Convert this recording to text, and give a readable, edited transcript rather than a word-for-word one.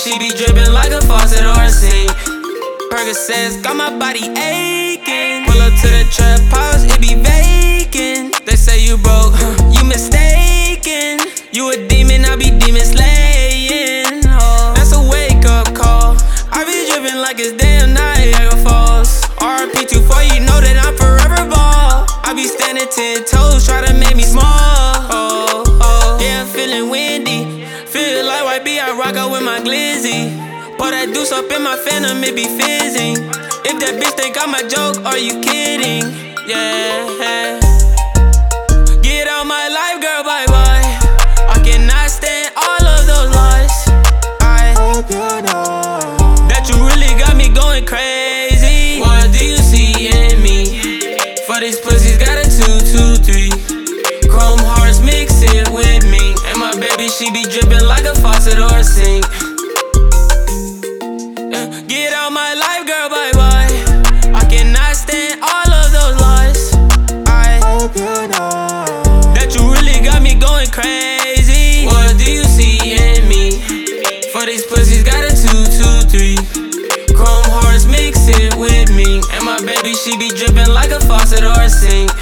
she be dripping like a faucet or a sink. Percocets got my body aching. Pull up to the trap house, it be vacant. They say you broke, you mistaken. You a demon, I be demon slaying. Oh, that's a wake up call. I be dripping like it's damn Niagara Falls. RP 240, you know that I'm forever ball. I be standing 10 toes, try to make me small. Oh, oh, yeah, I'm feeling windy. Feel like white B, I rock out with my glizzy. Pour that deuce up in my phantom, it be fizzing. If that bitch think I'm a joke, are you kidding? Yeah. Get out my life, girl, bye-bye. I cannot stand all of those lies. I hope you know that you really got me going crazy. What do you see in me? For these pussies got a 2, 2, 3. Chrome hearts mix it with me. And my baby, she be dripping like a faucet or a sink. Get out my life, girl, bye-bye. I cannot stand all of those lies. I hope you know that you really got me going crazy. What do you see in me? For these pussies got a 2, 2, 3. Chrome hearts mix it with me. And my baby, she be dripping like a faucet or a sink.